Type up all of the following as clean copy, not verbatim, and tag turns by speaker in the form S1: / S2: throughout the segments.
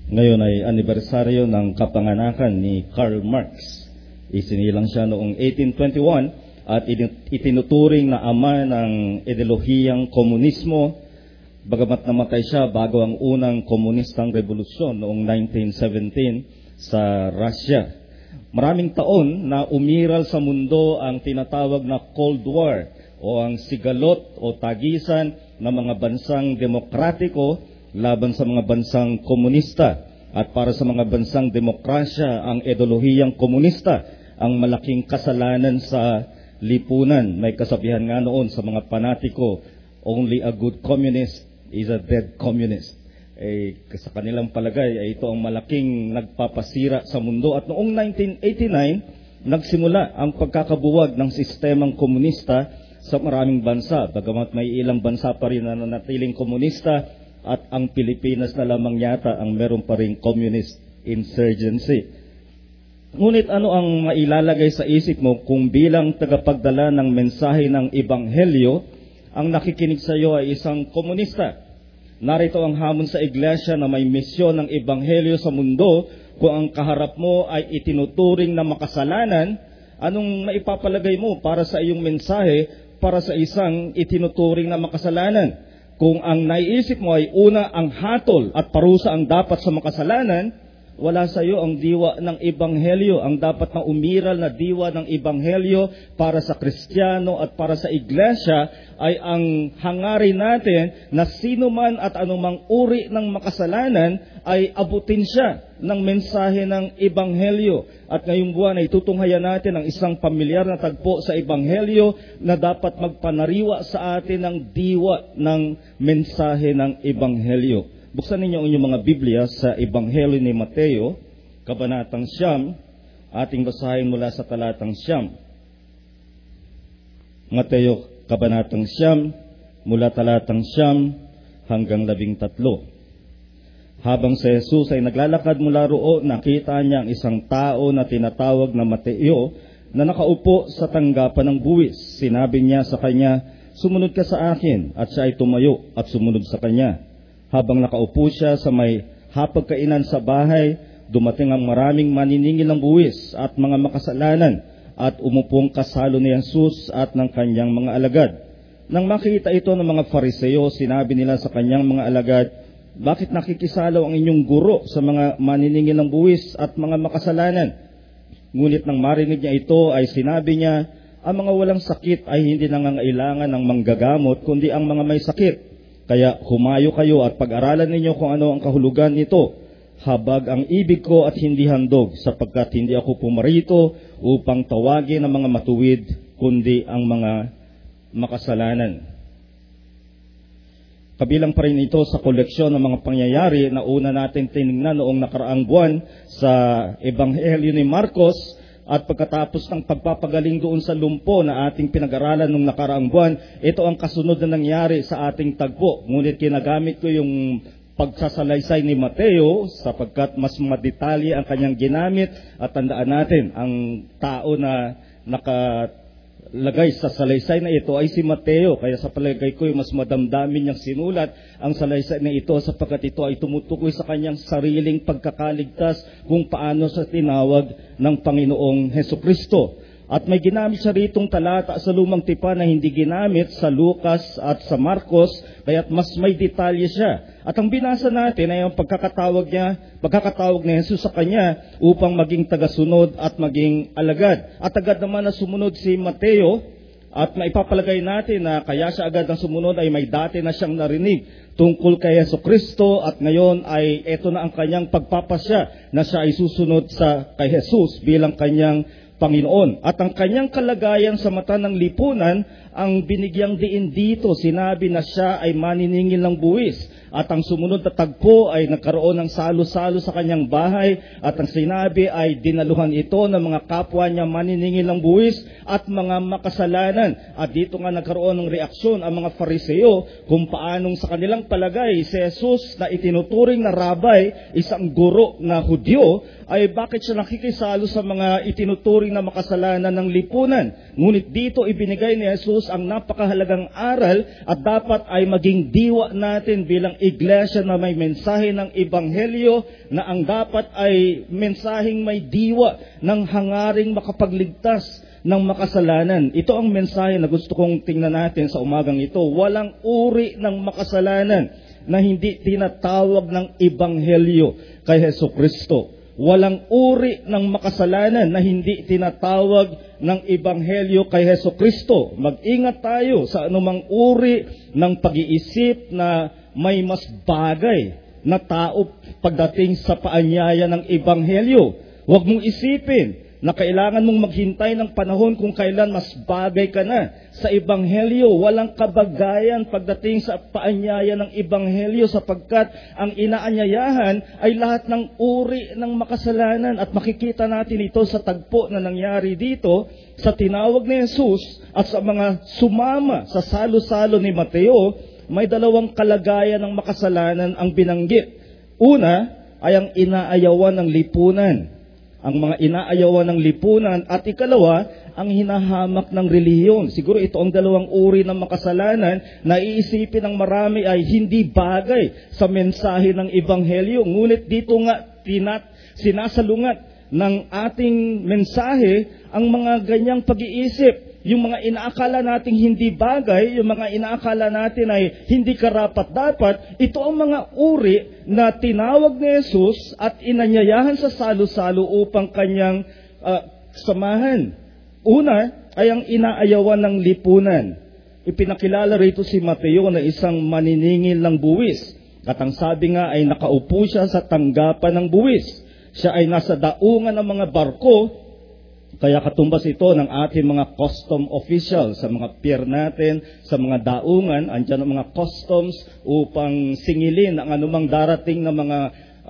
S1: Ngayon ay anibersaryo ng kapanganakan ni Karl Marx. Isinilang siya noong 1821 at itinuturing na ama ng ideolohiyang komunismo, bagamat namatay siya bago ang unang komunistang revolusyon noong 1917 sa Russia. Maraming taon na umiral sa mundo ang tinatawag na Cold War o ang sigalot o tagisan ng mga bansang demokratiko laban sa mga bansang komunista. At para sa mga bansang demokrasya, ang ideolohiyang komunista ang malaking kasalanan sa lipunan. May kasabihan nga noon sa mga panatiko, only a good communist is a dead communist. Sa kanilang palagay ay ito ang malaking nagpapasira sa mundo. At noong 1989, nagsimula ang pagkakabuwag ng sistemang komunista sa maraming bansa. Bagamat may ilang bansa pa rin na nanatiling komunista at ang Pilipinas na lamang yata ang meron pa rin communist insurgency. Ngunit ano ang mailalagay sa isip mo kung bilang tagapagdala ng mensahe ng Ebanghelyo, ang nakikinig sa iyo ay isang komunista? Narito ang hamon sa iglesia na may misyon ng Ebanghelyo sa mundo. Kung ang kaharap mo ay itinuturing na makasalanan, anong maipapalagay mo para sa iyong mensahe para sa isang itinuturing na makasalanan? Kung ang naiisip mo ay una ang hatol at parusa ang dapat sa makasalanan, wala sa iyo ang diwa ng Ebanghelyo. Ang dapat na umiral na diwa ng Ebanghelyo para sa Kristiyano at para sa iglesia ay ang hangarin natin na sino man at anumang uri ng makasalanan ay abutin siya ng mensahe ng Ebanghelyo. At ngayong buwan ay tutunghayan natin ang isang pamilyar na tagpo sa Ebanghelyo na dapat magpanariwa sa atin ng diwa ng mensahe ng Ebanghelyo. Buksan ninyo ang inyong mga Biblia sa Ebanghelyo ni Mateo, Kabanatang 9, ating basahin mula sa talatang 9. Mateo, Kabanatang 9, mula talatang 9 hanggang 13. Habang si Jesus ay naglalakad mula roon, nakita niya ang isang tao na tinatawag na Mateo na nakaupo sa tanggapan ng buwis. Sinabi niya sa kanya, "Sumunod ka sa akin," at siya ay tumayo at sumunod sa kanya. Habang nakaupo siya sa may hapagkainan sa bahay, dumating ang maraming maniningil ng buwis at mga makasalanan at umupong kasalo ni Jesus at ng kanyang mga alagad. Nang makita ito ng mga Fariseo, sinabi nila sa kanyang mga alagad, "Bakit nakikisalaw ang inyong guro sa mga maniningil ng buwis at mga makasalanan?" Ngunit nang marinig niya ito ay sinabi niya, "Ang mga walang sakit ay hindi nangangailangan ng manggagamot, kundi ang mga may sakit. Kaya humayo kayo at pag-aralan ninyo kung ano ang kahulugan nito. Habag ang ibig ko at hindi handog, sapagkat hindi ako pumarito upang tawagin ang mga matuwid, kundi ang mga makasalanan." Kabilang pa rin ito sa koleksyon ng mga pangyayari na una natin tinignan noong nakaraang buwan sa Ebanghelyo ni Marcos. At pagkatapos ng pagpapagaling doon sa lumpo na ating pinag-aralan nung nakaraang buwan, ito ang kasunod na nangyari sa ating tagpo. Ngunit kinagamit ko yung pagsasalaysay ni Mateo sapagkat mas madetalye ang kanyang ginamit. At tandaan natin, ang tao na nakalagay sa salaysay na ito ay si Mateo. Kaya sa palagay ko, mas madamdamin niyang sinulat ang salaysay na ito sapagkat ito ay tumutukoy sa kanyang sariling pagkakaligtas kung paano sa tinawag ng Panginoong Hesukristo. At may ginamit siya ritong talata sa Lumang Tipan na hindi ginamit sa Lucas at sa Marcos, kaya't mas may detalye siya. At ang binasa natin ay ang pagkakatawag ni Jesus sa kanya upang maging tagasunod at maging alagad. At agad naman na sumunod si Mateo, at maipapalagay natin na kaya siya agad ang sumunod ay may dati na siyang narinig tungkol kay Hesukristo at ngayon ay ito na ang kanyang pagpapasya na siya ay susunod kay Jesus bilang kanyang Panginoon. At ang kanyang kalagayan sa mata ng lipunan, ang binigyang diin dito, sinabi na siya ay maniningil ng buwis. At ang sumunod na tagpo ay nagkaroon ng salo-salo sa kanyang bahay. At ang sinabi ay dinaluhan ito ng mga kapwa niya maniningil ng buwis at mga makasalanan. At dito nga nagkaroon ng reaksyon ang mga Fariseo kung paanong sa kanilang palagay si Jesus na itinuturing na rabay, isang guro na Hudyo, ay bakit siya nakikisalo sa mga itinuturing na makasalanan ng lipunan. Ngunit dito ibinigay ni Jesus ang napakahalagang aral at dapat ay maging diwa natin bilang iglesia na may mensahe ng ebanghelyo na ang dapat ay mensaheng may diwa ng hangaring makapagligtas ng makasalanan. Ito ang mensahe na gusto kong tingnan natin sa umagang ito. Walang uri ng makasalanan na hindi tinatawag ng ebanghelyo kay Hesukristo. Walang uri ng makasalanan na hindi tinatawag ng ebanghelyo kay Hesukristo. Mag-ingat tayo sa anumang uri ng pag-iisip na may mas bagay na tao pagdating sa paanyaya ng ebanghelyo. Huwag mong isipin na kailangan mong maghintay ng panahon kung kailan mas bagay ka na sa ebanghelyo. Walang kabagayan pagdating sa paanyaya ng ebanghelyo sapagkat ang inaanyayahan ay lahat ng uri ng makasalanan at makikita natin ito sa tagpo na nangyari dito sa tinawag ni Jesus at sa mga sumama sa salo-salo ni Mateo. May dalawang kalagayan ng makasalanan ang binanggit. Una ay ang inaayawan ng lipunan. Ang mga inaayawan ng lipunan at ikalawa, ang hinahamak ng relihiyon. Siguro ito ang dalawang uri ng makasalanan na iisipin ng marami ay hindi bagay sa mensahe ng ebanghelyo. Ngunit dito nga sinasalungat ng ating mensahe ang mga ganyang pag-iisip. Yung mga inaakala nating hindi bagay, yung mga inaakala natin ay hindi karapat-dapat, ito ang mga uri na tinawag ni Jesus at inanyayahan sa salo-salo upang kanyang samahan. Una ay ang inaayawan ng lipunan. Ipinakilala rito si Mateo na isang maniningil ng buwis. At ang sabi nga ay nakaupo siya sa tanggapan ng buwis. Siya ay nasa daungan ng mga barko. Kaya katumbas ito ng ating mga custom officials sa mga pier natin, sa mga daungan, andyan ang mga customs upang singilin ang anumang darating na mga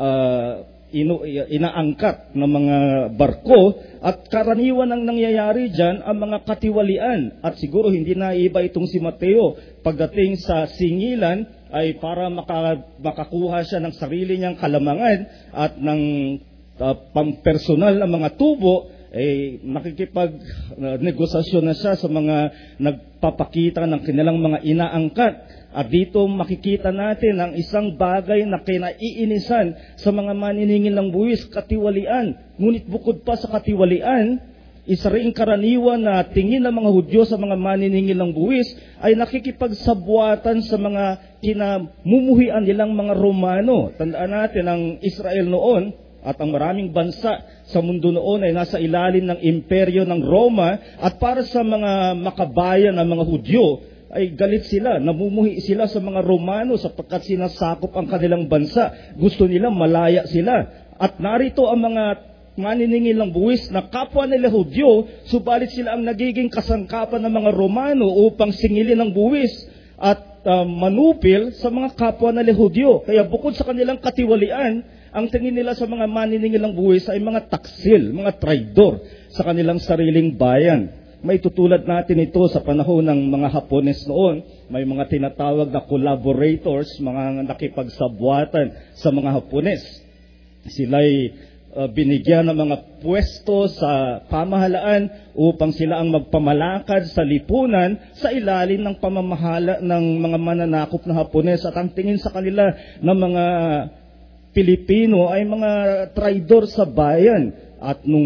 S1: inaangkat na mga barko. At karaniwan ang nangyayari dyan ang mga katiwalian. At siguro hindi na iba itong si Mateo. Pagdating sa singilan ay para makakuha siya ng sarili niyang kalamangan at ng pampersonal na mga tubo, nakikipag-negosasyon na siya sa mga nagpapakita ng kanilang mga inaangkat. At dito makikita natin ang isang bagay na kinaiinisan sa mga maniningil ng buwis, katiwalian. Ngunit bukod pa sa katiwalian, isa ring karaniwan na tingin ng mga Hudyo sa mga maniningil ng buwis ay nakikipagsabwatan sa mga kinamumuhian nilang mga Romano. Tandaan natin ang Israel noon at ang maraming bansa sa mundo noon ay nasa ilalim ng imperyo ng Roma, at para sa mga makabayan ng mga Hudyo ay galit sila, namumuhi sila sa mga Romano sapagkat sinasakop ang kanilang bansa. Gusto nila malaya sila. At narito ang mga maniningil ng buwis na kapwa nila Hudyo, subalit sila ang nagiging kasangkapan ng mga Romano upang singilin ng buwis at manupil sa mga kapwa nila Hudyo. Kaya bukod sa kanilang katiwalian, ang tingin nila sa mga maniningil ng buwis ay mga taksil, mga traidor sa kanilang sariling bayan. May tutulad natin ito sa panahon ng mga Hapones noon. May mga tinatawag na collaborators, mga nakipagsabwatan sa mga Hapones. Sila'y binigyan ng mga pwesto sa pamahalaan upang sila ang magpamalakad sa lipunan sa ilalim ng pamamahala ng mga mananakop na Hapones. At ang tingin sa kanila ng mga Pilipino ay mga traidor sa bayan. At nung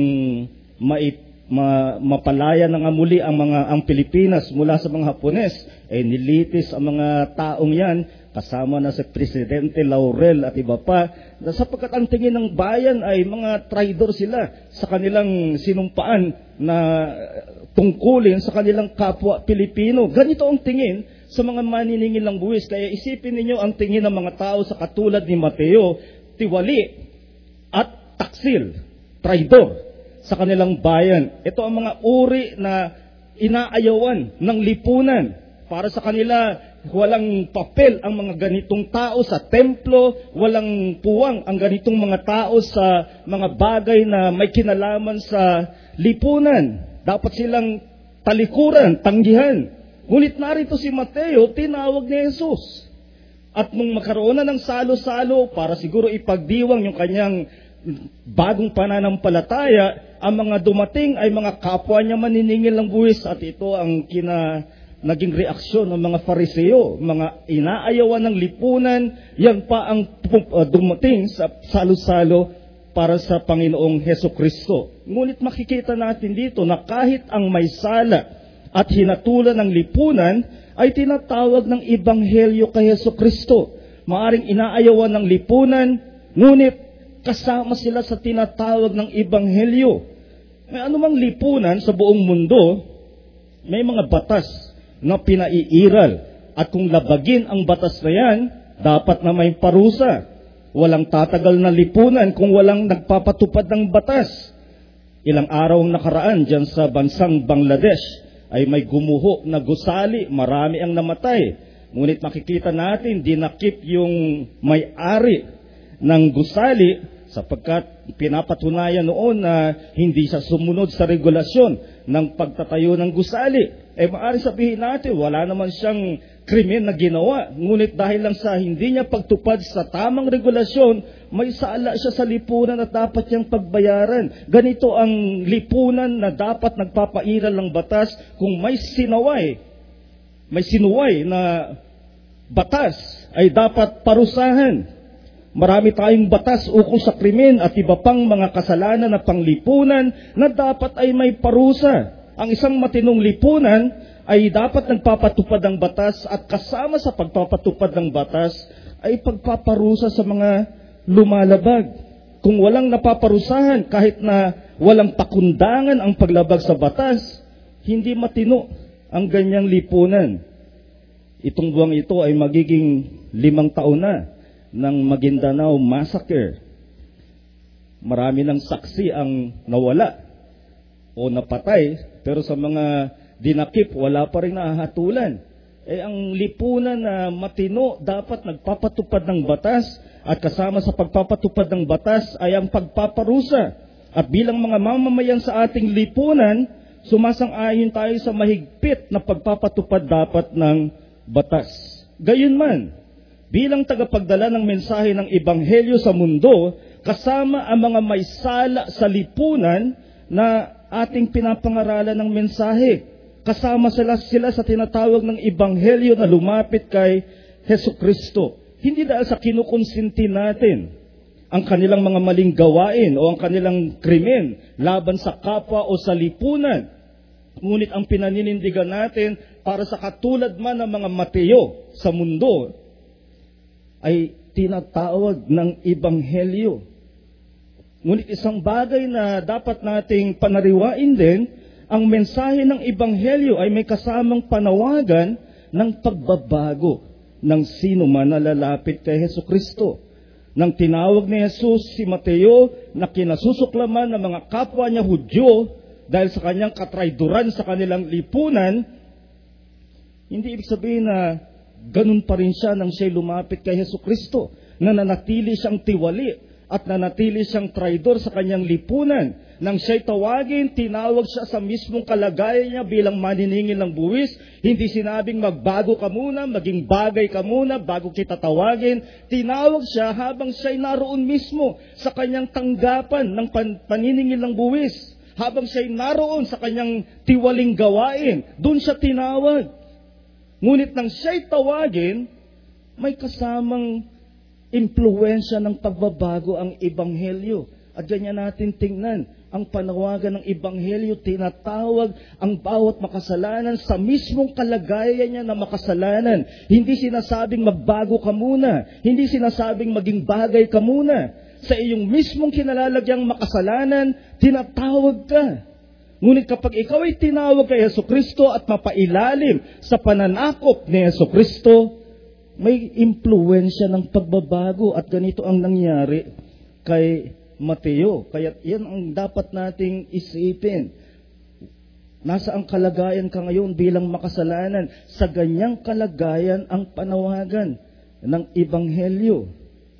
S1: mapalaya ng muli ang Pilipinas mula sa mga Hapones, nilitis ang mga taong yan, kasama na si Presidente Laurel at iba pa, sapagkat ang tingin ng bayan ay mga traidor sila sa kanilang sinumpaan na tungkulin sa kanilang kapwa Pilipino. Ganito ang tingin sa mga maniningil ng buwis. Kaya isipin ninyo ang tingin ng mga tao sa katulad ni Mateo, tiwali at taksil, traidor sa kanilang bayan. Ito ang mga uri na inaayawan ng lipunan. Para sa kanila, walang papel ang mga ganitong tao sa templo, walang puwang ang ganitong mga tao sa mga bagay na may kinalaman sa lipunan. Dapat silang talikuran, tanggihan. Ngunit narito si Mateo, tinawag ni Jesus. At nung magkaroon na ng salo-salo para siguro ipagdiwang yung kanyang bagong pananampalataya, ang mga dumating ay mga kapwa niya maniningil ng buwis, at ito ang naging reaksyon ng mga Fariseo, mga inaayawan ng lipunan, yan pa ang dumating sa salo-salo para sa Panginoong Hesukristo. Ngunit makikita natin dito na kahit ang may sala at hinatulan ng lipunan ay tinatawag ng Ebanghelyo kay Hesukristo. Maaring inaayawan ng lipunan, ngunit kasama sila sa tinatawag ng Ebanghelyo. May anumang lipunan sa buong mundo, may mga batas na pinaiiral. At kung labagin ang batas na yan, dapat na may parusa. Walang tatagal na lipunan kung walang nagpapatupad ng batas. Ilang araw ang nakaraan dyan sa bansang Bangladesh ay may gumuho na gusali, marami ang namatay. Ngunit makikita natin, dinakip yung may-ari ng gusali sapagkat pinapatunayan noon na hindi siya sumunod sa regulasyon ng pagtatayo ng gusali. Maaari sabihin natin, wala naman siyang krimen na ginawa. Ngunit dahil lang sa hindi niya pagtupad sa tamang regulasyon, may sala siya sa lipunan at dapat niyang pagbayaran. Ganito ang lipunan na dapat nagpapairal ng batas kung may sinuway na batas ay dapat parusahan. Marami tayong batas ukol sa krimen at iba pang mga kasalanan na panglipunan na dapat ay may parusa. Ang isang matinong lipunan ay dapat nagpapatupad ng batas at kasama sa pagpapatupad ng batas ay pagpaparusa sa mga lumalabag. Kung walang napaparusahan kahit na walang pakundangan ang paglabag sa batas, hindi matino ang ganyang lipunan. Itong buwang ito ay magiging 5 taon na ng Maguindanao Massacre. Marami ng saksi ang nawala o napatay, pero sa mga dinakip, wala pa rin nahatulan. Ang lipunan na matino dapat nagpapatupad ng batas at kasama sa pagpapatupad ng batas ay ang pagpaparusa. At bilang mga mamamayan sa ating lipunan, sumasang-ayon tayo sa mahigpit na pagpapatupad dapat ng batas. Gayunman, bilang tagapagdala ng mensahe ng Ebanghelyo sa mundo, kasama ang mga may sala sa lipunan na ating pinapangaralan ng mensahe. Kasama sila sa tinatawag ng Ebanghelyo na lumapit kay Hesukristo. Hindi dahil sa kinukonsinti natin ang kanilang mga maling gawain o ang kanilang krimen laban sa kapwa o sa lipunan. Ngunit ang pinaninindigan natin para sa katulad man ng mga Mateo sa mundo ay tinatawag ng Ebanghelyo. Ngunit isang bagay na dapat nating panariwain din, ang mensahe ng Ebanghelyo ay may kasamang panawagan ng pagbabago ng sino man na lalapit kay Hesukristo. Nang tinawag ni Jesus si Mateo na kinasusuklaman ng mga kapwa niya Hudyo dahil sa kanyang katrayduran sa kanilang lipunan, hindi ibig sabihin na ganun pa rin siya nang siya'y lumapit kay Hesukristo, na nanatili siyang tiwali at nanatili siyang traidor sa kanyang lipunan. Nang siya'y tawagin, tinawag siya sa mismong kalagayan niya bilang maniningil ng buwis. Hindi sinabing magbago ka muna, maging bagay ka muna bago kita tawagin. Tinawag siya habang siya'y naroon mismo sa kanyang tanggapan ng paniningil ng buwis. Habang siya'y naroon sa kanyang tiwaling gawain, doon siya tinawag. Ngunit nang siya'y tawagin, may kasamang impluwensya ng pagbabago ang Ebanghelyo. At ganyan natin tingnan, ang panawagan ng Ebanghelyo, tinatawag ang bawat makasalanan sa mismong kalagayan niya na makasalanan. Hindi sinasabing magbago ka muna, hindi sinasabing maging bagay ka muna. Sa iyong mismong kinalalagyang makasalanan, tinatawag ka. Ngunit kapag ikaw ay tinawag kay Hesukristo at mapailalim sa pananakop ni Hesukristo, may impluwensya ng pagbabago at ganito ang nangyari kay Mateo. Kaya yan ang dapat nating isipin. Nasa ang kalagayan ka ngayon bilang makasalanan? Sa ganyang kalagayan ang panawagan ng Ebanghelyo.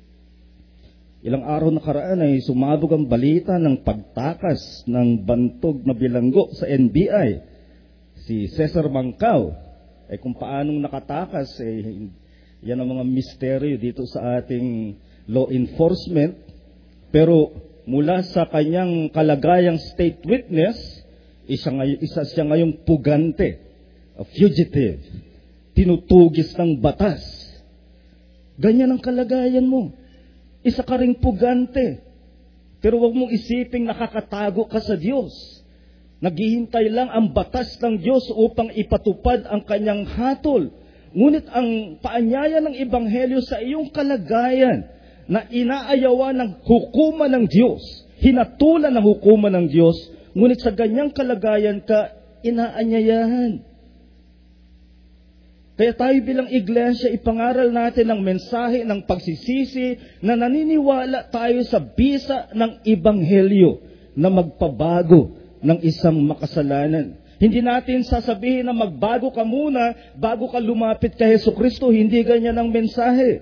S1: Ilang araw nakaraan ay sumabog ang balita ng pagtakas ng bantog na bilanggo sa NBI. Si Cesar Mancao, kung paanong nakatakas, yan ang mga misteryo dito sa ating law enforcement. Pero mula sa kanyang kalagayang state witness, isa siya ngayong pugante a fugitive, tinutugis ng batas. Ganyan ang kalagayan mo. Isa ka ring pugante. Pero huwag mong isiping nakakatago ka sa Diyos. Naghihintay lang ang batas ng Diyos upang ipatupad ang kanyang hatol. Ngunit ang paanyaya ng Ebanghelyo sa iyong kalagayan na inaayawan ng hukuman ng Diyos, hinatulan ng hukuman ng Diyos, ngunit sa ganyang kalagayan ka inaanyayahan. Kaya tayo bilang iglesia, ipangaral natin ang mensahe ng pagsisisi na naniniwala tayo sa bisa ng Ebanghelyo na magpabago ng isang makasalanan. Hindi natin sasabihin na magbago ka muna bago ka lumapit kay Jesucristo. Hindi ganyan ang mensahe.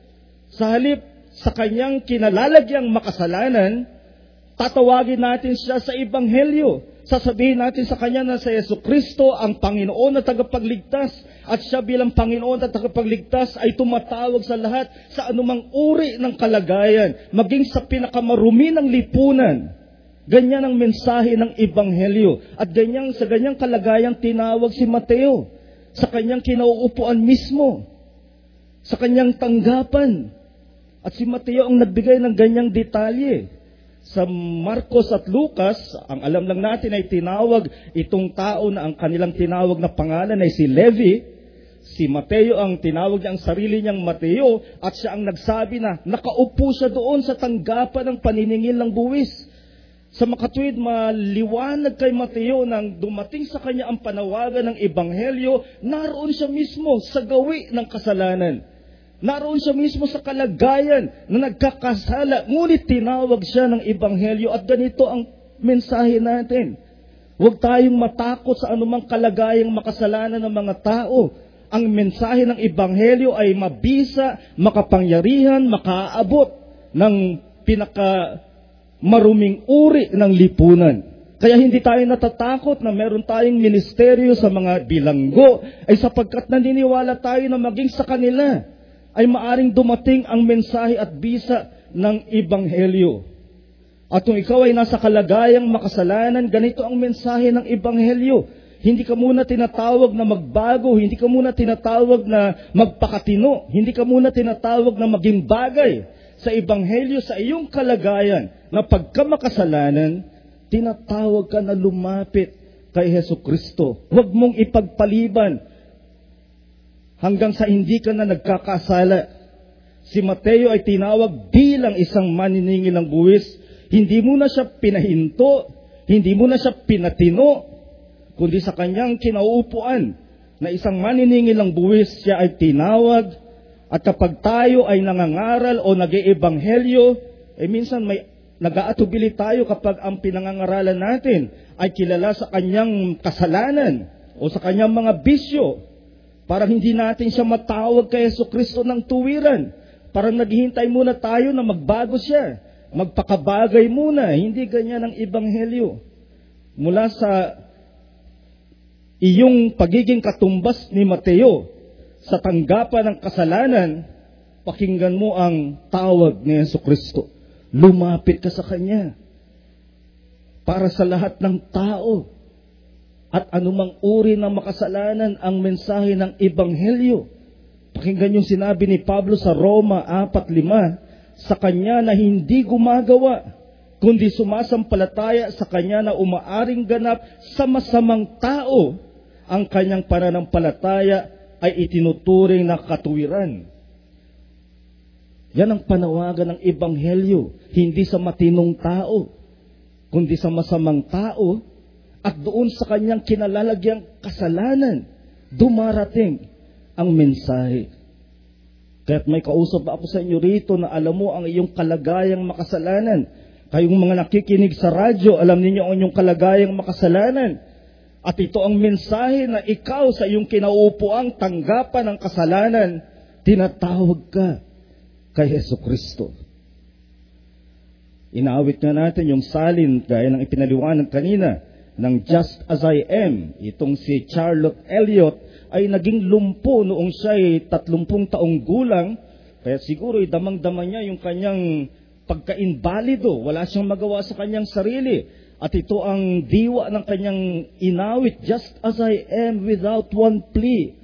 S1: Sa halip, sa kanyang kinalalagyang makasalanan, tatawagin natin siya sa Ebanghelyo. Sasabihin natin sa kanya na si Jesucristo ang Panginoon na tagapagligtas at siya bilang Panginoon at tagapagligtas ay tumatawag sa lahat sa anumang uri ng kalagayan, maging sa pinakamarumi ng lipunan. Ganyan ang mensahe ng Ebanghelyo. At sa ganyang kalagayan tinawag si Mateo sa kanyang kinauupuan mismo, sa kanyang tanggapan. At si Mateo ang nagbigay ng ganyang detalye. Sa Marcos at Lucas, ang alam lang natin ay tinawag itong tao na ang kanilang tinawag na pangalan ay si Levi. Si Mateo ang tinawag niya ang sarili niyang Mateo at siya ang nagsabi na nakaupo siya doon sa tanggapan ng paniningil ng buwis. Sa makatuwid, maliwanag kay Mateo nang dumating sa kanya ang panawagan ng Ebanghelyo, naroon siya mismo sa gawi ng kasalanan. Naroon siya mismo sa kalagayan na nagkakasala, ngunit tinawag siya ng Ebanghelyo at ganito ang mensahe natin. Huwag tayong matakot sa anumang kalagayang makasalanan ng mga tao. Ang mensahe ng Ebanghelyo ay mabisa, makapangyarihan, makaabot ng pinakamaruming uri ng lipunan. Kaya hindi tayo natatakot na meron tayong ministeryo sa mga bilanggo ay sapagkat naniniwala tayo na maging sa kanila ay maaring dumating ang mensahe at bisa ng Ebanghelyo. At kung ikaw ay nasa kalagayang makasalanan, ganito ang mensahe ng Ebanghelyo. Hindi ka muna tinatawag na magbago, hindi ka muna tinatawag na magpakatino, hindi ka muna tinatawag na maging bagay sa Ebanghelyo sa iyong kalagayan na pagkamakasalanan, tinatawag ka na lumapit kay Jesucristo. Huwag mong ipagpaliban hanggang sa hindi ka na nagkakasala. Si Mateo ay tinawag bilang isang maniningil ng buwis. Hindi mo na siya pinahinto, hindi mo na siya pinatino, kundi sa kanyang kinauupuan na isang maniningil ng buwis, siya ay tinawag. At kapag tayo ay nangangaral o nag-iebanghelyo, minsan may nag-aatubili tayo kapag ang pinangangaralan natin ay kilala sa kanyang kasalanan o sa kanyang mga bisyo. Parang hindi natin siya matawag kay Jesucristo ng tuwiran. Parang naghihintay muna tayo na magbago siya. Magpakabagay muna. Hindi ganyan ang Ebanghelyo. Mula sa iyong pagiging katumbas ni Mateo sa tanggapan ng kasalanan, pakinggan mo ang tawag ni Jesucristo. Lumapit ka sa Kanya. Para sa lahat ng tao. At anumang uri ng makasalanan ang mensahe ng Ebanghelyo. Pakinggan yung sinabi ni Pablo sa Roma 4:5, sa kanya na hindi gumagawa, kundi sumasampalataya sa kanya na umaaring ganap sa masamang tao, ang kanyang pananampalataya ay itinuturing na katuwiran. Yan ang panawagan ng Ebanghelyo, hindi sa matinong tao, kundi sa masamang tao. At doon sa kanyang kinalalagyang kasalanan, dumarating ang mensahe. Kaya't may kausap ako sa inyo rito na alam mo ang iyong kalagayang makasalanan. Kayong mga nakikinig sa radyo, alam ninyo ang iyong kalagayang makasalanan. At ito ang mensahe na ikaw sa iyong kinauupuang tanggapan ng kasalanan, tinatawag ka kay Jesucristo. Inaawit nga natin yung salin gaya ng ipinaliwanag kanina ng Just As I Am. Itong si Charlotte Elliott ay naging lumpo noong siya ay 30 taong gulang. Kaya siguro damang-dama niya yung kanyang pagka-invalido, wala siyang magawa sa kanyang sarili. At ito ang diwa ng kanyang inawit, just as I am without one plea.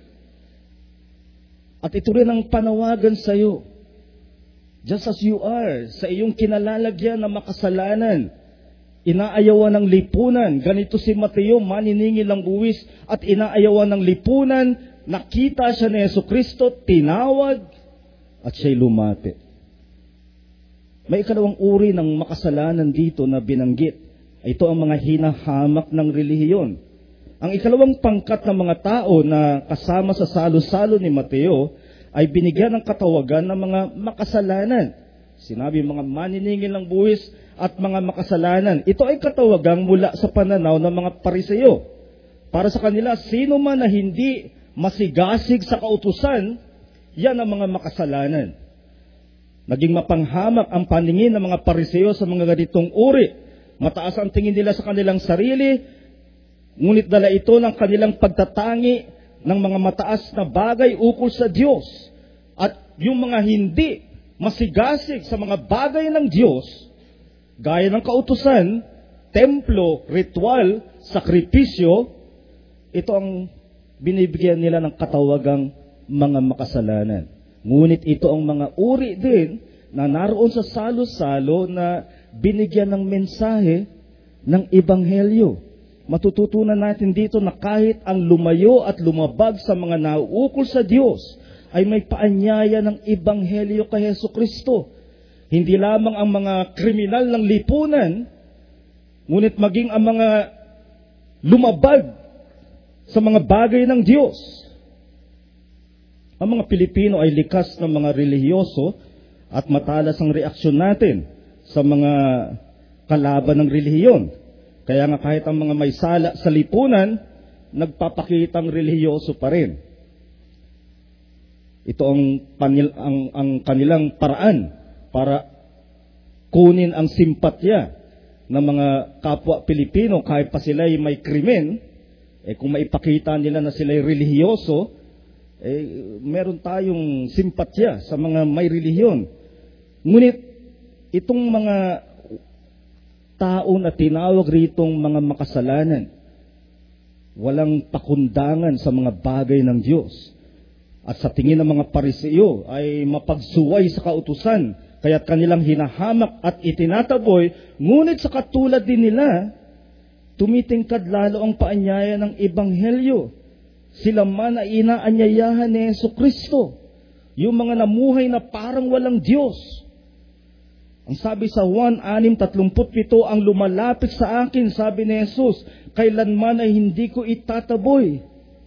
S1: At ito rin ang panawagan sa iyo. Just as you are, sa iyong kinalalagyan ng makasalanan, inaayawan ng lipunan. Ganito si Mateo, maniningil ng buwis at inaayawan ng lipunan. Nakita siya ni Jesucristo, tinawag, at siya'y lumapit. May ikalawang uri ng makasalanan dito na binanggit. Ito ang mga hinahamak ng relihiyon. Ang ikalawang pangkat ng mga tao na kasama sa salo-salo ni Mateo ay binigyan ng katawagan ng mga makasalanan. Sinabi mga maniningil ng buwis at mga makasalanan. Ito ay katawagang mula sa pananaw ng mga Pariseo. Para sa kanila, sino man na hindi masigasig sa kautusan, yan ang mga makasalanan. Naging mapanghamak ang paningin ng mga Pariseo sa mga ganitong uri. Mataas ang tingin nila sa kanilang sarili, ngunit dala ito ng kanilang pagtatangi ng mga mataas na bagay ukol sa Diyos. At yung mga hindi masigasig sa mga bagay ng Diyos, gaya ng kautusan, templo, ritual, sakripisyo, ito ang binibigyan nila ng katawagang mga makasalanan. Ngunit ito ang mga uri din na naroon sa salo-salo na binigyan ng mensahe ng Ebanghelyo. Matututunan natin dito na kahit ang lumayo at lumabag sa mga nauukol sa Diyos ay may paanyaya ng Ebanghelyo kay Jesucristo. Hindi lamang ang mga kriminal ng lipunan, ngunit maging ang mga lumabag sa mga bagay ng Diyos. Ang mga Pilipino ay likas ng mga relihiyoso at matalas ang reaksyon natin sa mga kalaban ng relihiyon. Kaya nga kahit ang mga may sala sa lipunan, nagpapakitang relihiyoso pa rin. Ito ang kanilang paraan para kunin ang simpatya ng mga kapwa Pilipino kahit pa sila ay may krimen. Kung maipakita nila na sila ay relihiyoso, meron tayong simpatya sa mga may relihiyon. Ngunit itong mga tao na tinawag ritong mga makasalanan, walang pakundangan sa mga bagay ng Diyos. At sa tingin ng mga Pariseo ay mapagsuway sa kautusan, kaya't kanilang hinahamak at itinataboy, ngunit sa katulad din nila, tumitingkad lalo ang paanyaya ng Ebanghelyo. Sila man ay inaanyayahan ni Jesucristo, yung mga namuhay na parang walang Diyos. Ang sabi sa Juan 6:37, ang lumalapit sa akin, sabi ni Jesus, kailanman ay hindi ko itataboy.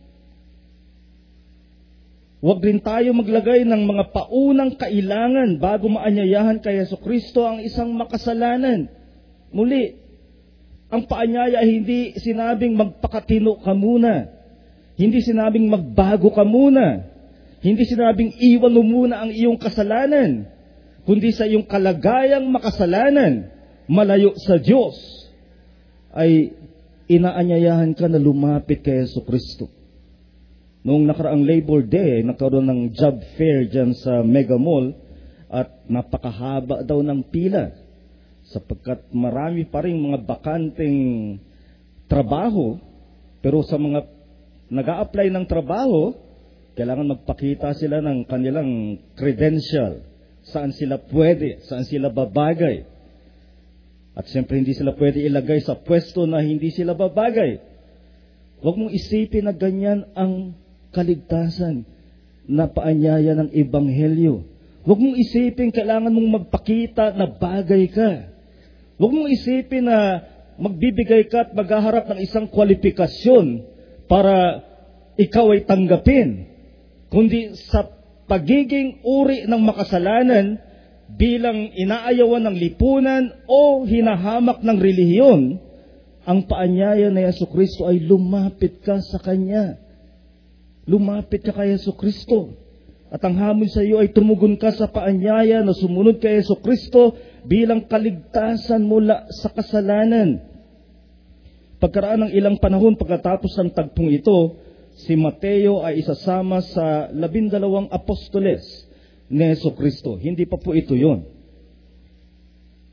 S1: Huwag rin tayo maglagay ng mga paunang kailangan bago maanyayahan kay Jesucristo ang isang makasalanan. Muli, ang paanyaya ay hindi sinabing magpakatino ka muna. Hindi sinabing magbago ka muna. Hindi sinabing iwan mo muna ang iyong kasalanan. Kundi sa iyong kalagayang makasalanan, malayo sa Diyos, ay inaanyayahan ka na lumapit kay Jesucristo. Noong nakaraang Labor Day, nagkaroon ng job fair dyan sa Mega Mall at napakahaba daw ng pila sapagkat marami pa rin mga bakanteng trabaho, pero sa mga nag-a-apply ng trabaho, kailangan magpakita sila ng kanilang credential. Saan sila pwede, saan sila babagay. At siyempre hindi sila pwede ilagay sa pwesto na hindi sila babagay. Huwag mong isipin na ganyan ang kaligtasan na paanyaya ng Ebanghelyo. Huwag mong isipin kailangan mong magpakita na bagay ka. Huwag mong isipin na magbibigay ka at maghaharap ng isang kwalifikasyon para ikaw ay tanggapin. Kundi sa pagiging uri ng makasalanan bilang inaayawan ng lipunan o hinahamak ng relihiyon, ang paanyaya na Jesucristo ay lumapit ka sa Kanya. Lumapit ka kay Jesucristo. At ang hamon sa iyo ay tumugon ka sa paanyaya na sumunod kay Jesucristo bilang kaligtasan mula sa kasalanan. Pagkaraan ng ilang panahon pagkatapos ng tagpong ito, si Mateo ay isasama sa 12 apostoles ni Jesucristo. Hindi pa po ito yon.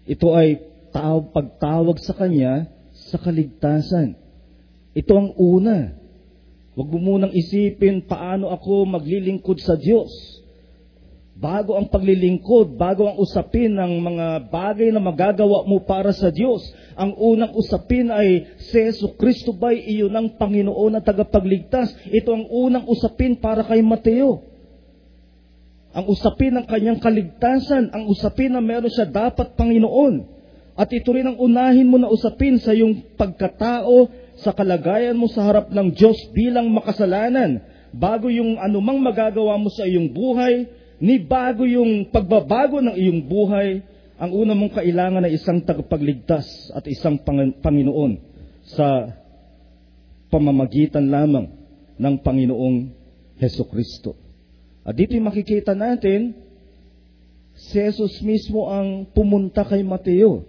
S1: Ito ay pagtawag sa Kanya sa kaligtasan. Ito ang una. Huwag mo munang isipin paano ako maglilingkod sa Diyos. Bago ang paglilingkod, bago ang usapin ng mga bagay na magagawa mo para sa Diyos, ang unang usapin ay si Jesucristo ba'y iyon ang Panginoon at tagapagligtas? Ito ang unang usapin para kay Mateo. Ang usapin ng kanyang kaligtasan, ang usapin na meron siya dapat Panginoon. At ito rin ang unahin mo na usapin sa iyong pagkatao, sa kalagayan mo sa harap ng Diyos bilang makasalanan. Bago yung anumang magagawa mo sa iyong buhay, ni bago yung pagbabago ng iyong buhay, ang una mong kailangan ay isang tagapagligtas at isang Panginoon sa pamamagitan lamang ng Panginoong Hesukristo. At dito makikita natin, si Jesus mismo ang pumunta kay Mateo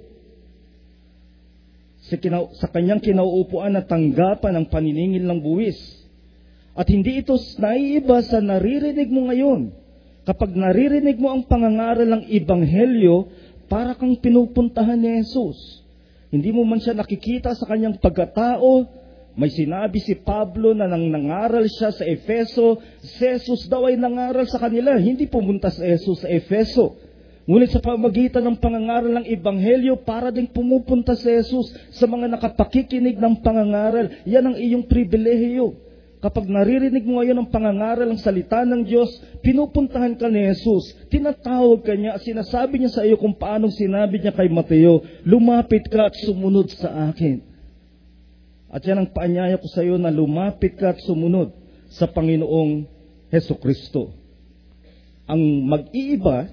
S1: sa kanyang kinauupuan na tanggapan ng paniningil ng buwis. At hindi ito naiiba sa naririnig mo ngayon. Kapag naririnig mo ang pangangaral ng Ebanghelyo, para kang pinupuntahan ni Jesus. Hindi mo man siya nakikita sa kanyang pagkatao. May sinabi si Pablo na nang nangaral siya sa Efeso, si Jesus daw ay nangaral sa kanila. Hindi pumunta sa Jesus sa Efeso. Ngunit sa pamagitan ng pangangaral ng Ebanghelyo, para ding pumupunta si Jesus sa mga nakapakikinig ng pangangaral. Yan ang iyong pribilehiyo. Kapag naririnig mo ngayon ang pangangaral ng salita ng Diyos, pinupuntahan ka ni Jesus, tinatawag ka niya, sinasabi niya sa iyo kung paano sinabi niya kay Mateo, lumapit ka at sumunod sa akin. At yan ang paanyaya ko sa iyo na lumapit ka at sumunod sa Panginoong Hesukristo. Ang mag-iiba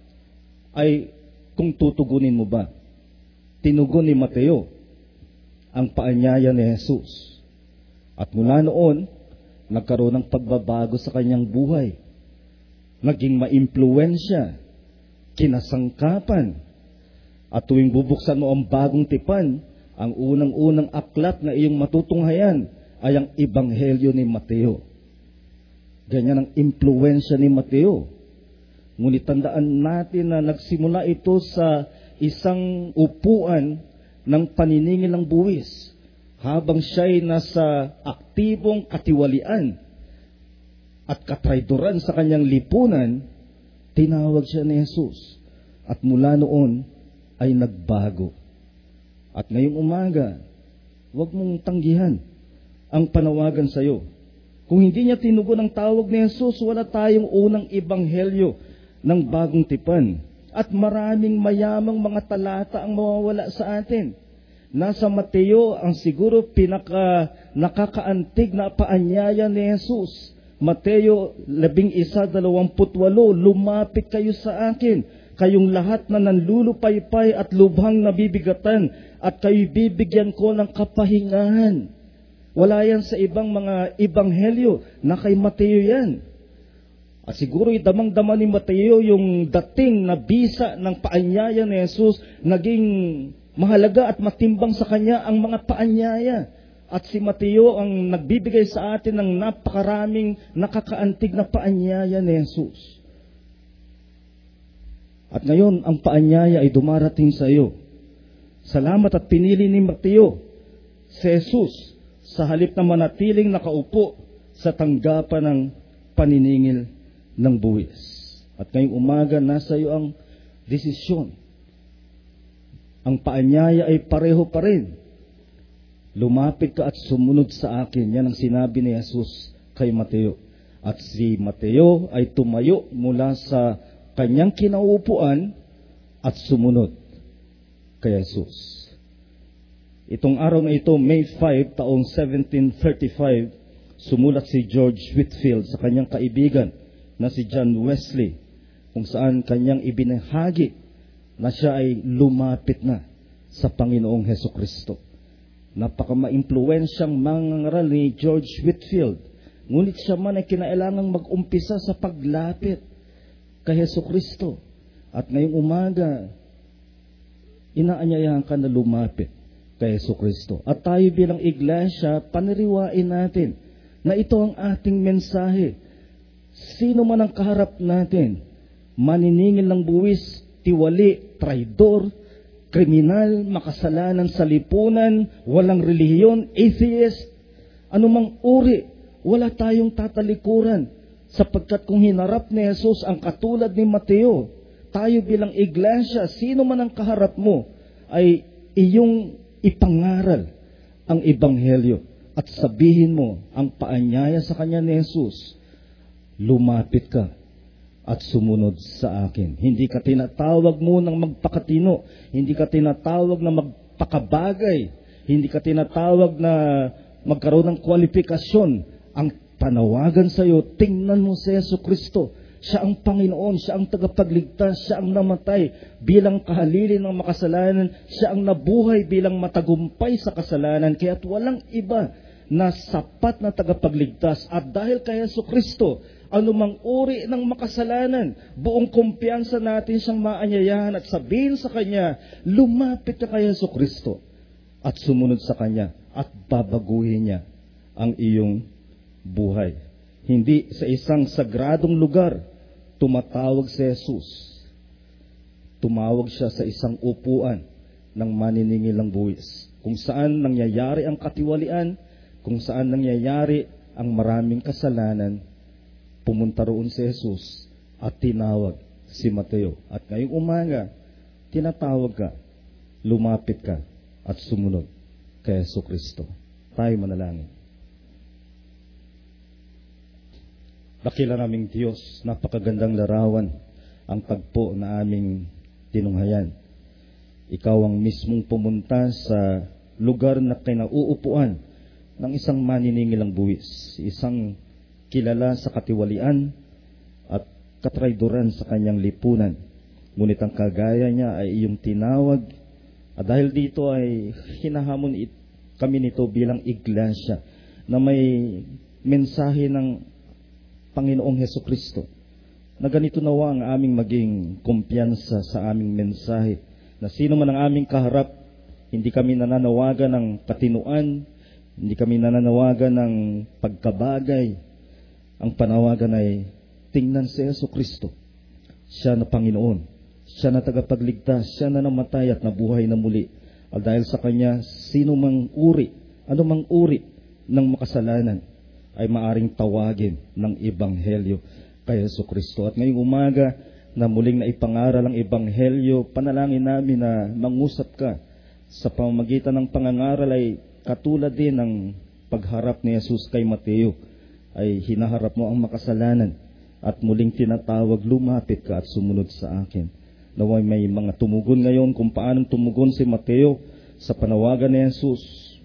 S1: ay kung tutugunin mo ba. Tinugon ni Mateo ang paanyaya ni Jesus. At mula noon, nagkaroon ng pagbabago sa kanyang buhay. Naging maimpluwensya, kinasangkapan. At tuwing bubuksan mo ang bagong tipan, ang unang-unang aklat na iyong matutunghayan ay ang Ebanghelyo ni Mateo. Ganyan ang impluwensya ni Mateo. Ngunit tandaan natin na nagsimula ito sa isang upuan ng paniningil ng buwis. Habang siya'y nasa aktibong katiwalian at katrayduran sa kanyang lipunan, tinawag siya ni Jesus. At mula noon ay nagbago. At ngayong umaga, huwag mong tanggihan ang panawagan sa iyo. Kung hindi niya tinugon ang tawag ni Jesus, wala tayong unang ebanghelyo ng bagong tipan. At maraming mayamang mga talata ang mawawala sa atin. Nasa Mateo ang siguro nakakaantig na paanyaya ni Jesus. Mateo 11:28, lumapit kayo sa akin, kayong lahat na nanlulupaypay at lubhang nabibigatan, at kayo'y bibigyan ko ng kapahingahan. Wala yan sa ibang mga ebanghelyo, na kay Mateo yan. At siguro damang-dama ni Mateo yung dating na bisa ng paanyaya ni Jesus, naging mahalaga at matimbang sa kanya ang mga paanyaya. At si Mateo ang nagbibigay sa atin ng napakaraming nakakaantig na paanyaya ni Jesus. At ngayon, ang paanyaya ay dumarating sa iyo. Salamat at pinili ni Mateo si Jesus sa halip na manatiling nakaupo sa tanggapan ng paniningil ng buwis. At ngayong umaga, nasa iyo ang desisyon. Ang paanyaya ay pareho pa rin. Lumapit ka at sumunod sa akin. Yan ang sinabi ni Jesus kay Mateo. At si Mateo ay tumayo mula sa kanyang kinauupuan at sumunod kay Jesus. Itong araw na ito, May 5, taong 1735, sumulat si George Whitefield sa kanyang kaibigan na si John Wesley, kung saan kanyang ibinahagi na siya ay lumapit na sa Panginoong Hesukristo. Napaka-maimpluwensyang mangangaral ni George Whitefield. Ngunit siya man ay kinailangang mag-umpisa sa paglapit kay Hesukristo. At ngayong umaga, inaanyayahan ka na lumapit kay Hesukristo. At tayo bilang iglesia, paniriwain natin na ito ang ating mensahe. Sino man ang kaharap natin, maniningil ng buwis, tiwali, traidor, kriminal, makasalanan sa lipunan, walang relihiyon, atheist, anumang uri, wala tayong tatalikuran. Sapagkat kung hinarap ni Jesus ang katulad ni Mateo, tayo bilang iglesia, sino man ang kaharap mo, ay iyong ipangaral ang ebanghelyo at sabihin mo ang paanyaya sa kanya ni Jesus, lumapit ka at sumunod sa akin. Hindi ka tinatawag mo ng magpakatino, hindi ka tinatawag na magpakabagay, hindi ka tinatawag na magkaroon ng kwalifikasyon. Ang panawagan sa iyo, tingnan mo si Jesucristo. Siya ang Panginoon, siya ang tagapagligtas, siya ang namatay bilang kahalili ng makasalanan, siya ang nabuhay bilang matagumpay sa kasalanan, kaya't walang iba na sapat na tagapagligtas. At dahil kay Jesucristo, anumang uri ng makasalanan, buong kumpiyansa natin siyang maanyayahan at sabihin sa Kanya, lumapit ka kay Jesucristo at sumunod sa Kanya at babaguhin niya ang iyong buhay. Hindi sa isang sagradong lugar tumatawag si Jesus. Tumawag siya sa isang upuan ng maniningil ng buwis, kung saan nangyayari ang katiwalian, kung saan nangyayari ang maraming kasalanan. Pumunta roon si Jesus at tinawag si Mateo. At ngayong umaga, tinatawag ka, lumapit ka at sumunod kay Jesucristo. Tayo manalangin. Dakila naming Diyos, napakagandang larawan ang tagpo na aming tinunghayan. Ikaw ang mismong pumunta sa lugar na kinauupuan ng isang maniningilang buwis, isang kilala sa katiwalian at katrayduran sa kanyang lipunan. Ngunit ang kagaya niya ay iyong tinawag, at dahil dito ay hinahamon kami nito bilang iglesia na may mensahe ng Panginoong Hesukristo, na ganito nawa ang aming maging kumpiyansa sa aming mensahe, na sino man ang aming kaharap, hindi kami nananawagan ng katinuan, hindi kami nananawagan ng pagkabagay. Ang panawagan ay, tingnan si Hesukristo. Siya na Panginoon, siya na tagapagligtas, siya na namatay at nabuhay na muli. At dahil sa Kanya, sino mang uri, anumang uri ng makasalanan, ay maaring tawagin ng ebanghelyo kay Jesucristo. At ngayong umaga na muling naipangaral ang ebanghelyo, panalangin namin na mangusap ka sa pamamagitan ng pangangaral ay katulad din ng pagharap ni Jesus kay Mateo, ay hinaharap mo ang makasalanan at muling tinatawag, lumapit ka at sumunod sa akin. Naway may mga tumugon ngayon kung paanong tumugon si Mateo sa panawagan ni Jesus.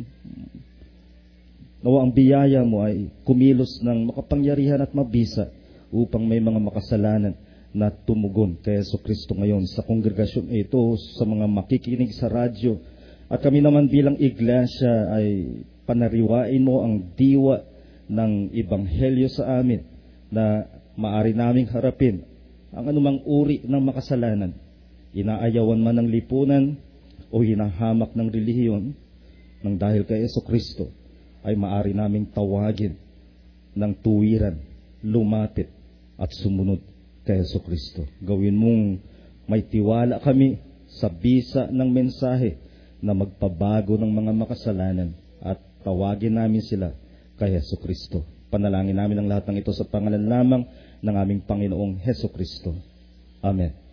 S1: Nawa ang biyaya mo ay kumilos ng makapangyarihan at mabisa upang may mga makasalanan na tumugon kay Jesucristo ngayon sa kongregasyon ito, sa mga makikinig sa radyo. At kami naman bilang iglesia ay panariwain mo ang diwa ng ebanghelyo sa amin na maari naming harapin ang anumang uri ng makasalanan, inaayawan man ng lipunan o hinahamak ng relihiyon, nang dahil kay Jesucristo ay maari naming tawagin ng tuwiran, lumapit at sumunod kay Jesucristo. Gawin mong may tiwala kami sa bisa ng mensahe na magpabago ng mga makasalanan at tawagin namin sila kay Jesucristo. Panalangin namin ang lahat ng ito sa pangalan lamang ng aming Panginoong Jesucristo. Amen.